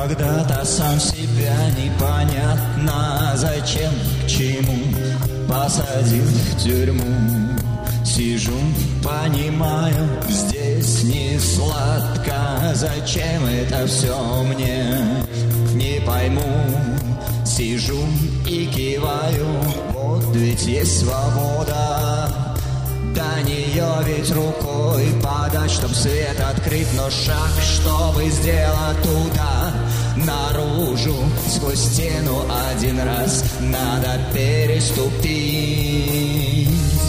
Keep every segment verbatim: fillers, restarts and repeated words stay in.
Когда-то сам себя непонятно зачем, к чему посадил в тюрьму. Сижу, понимаю, здесь не сладко. Зачем это все мне, не пойму. Сижу и киваю, вот ведь есть свобода. До нее ведь рукой подать, чтоб свет открыть, но шаг, чтобы сделать туда, наружу, сквозь стену один раз надо переступить.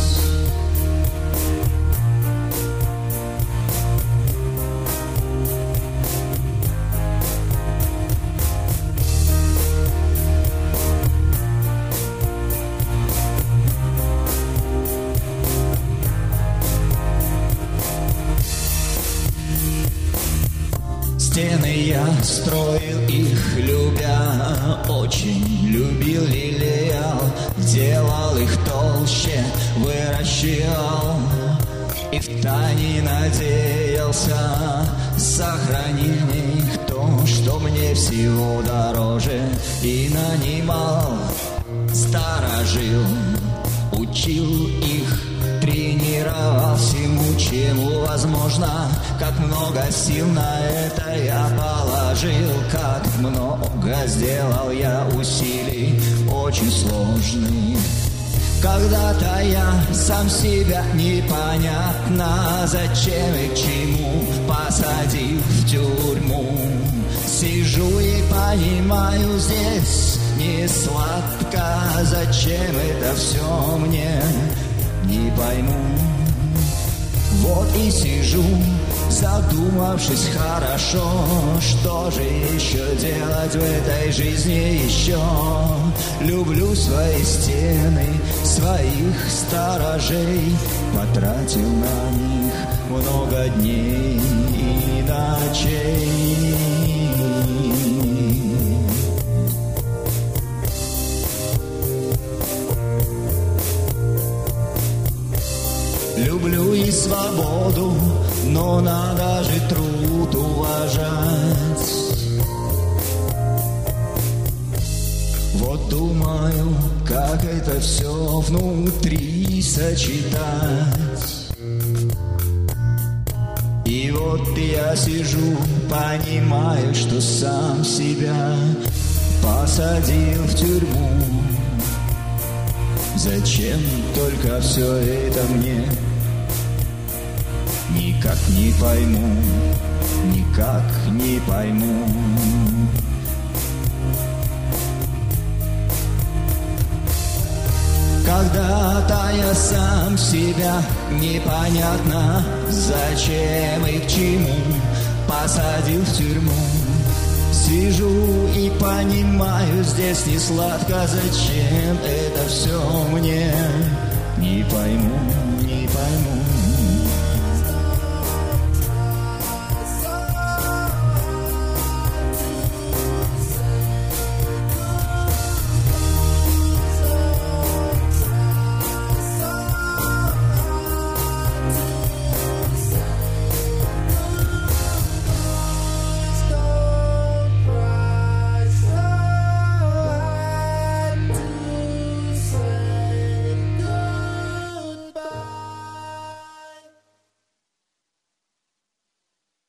Стены я строил их, любя, очень любил, лелеял, делал их толще, выращивал и втайне надеялся сохранить в них то, что мне всего дороже, и нанимал, сторожил, учил их, тренировал всему, чему возможно. Как много сил на это я положил, как много сделал я усилий, очень сложных. Когда-то я сам себя непонятно зачем и к чему посадил в тюрьму. Сижу и понимаю, здесь не сладко. Зачем это все мне, не пойму. Вот и сижу, задумавшись хорошо, что же еще делать в этой жизни еще. Люблю свои стены, своих сторожей, потратил на них много дней и ночей. Люблю и свободу, но надо же труд уважать. Вот думаю, как это все внутри сочетать. И вот я сижу, понимаю, что сам себя посадил в тюрьму. Зачем только все это мне? Никак не пойму, никак не пойму. Когда-то я сам себя непонятно зачем и к чему посадил в тюрьму. Сижу и понимаю, здесь не сладко. Зачем это все мне? Не пойму, не пойму.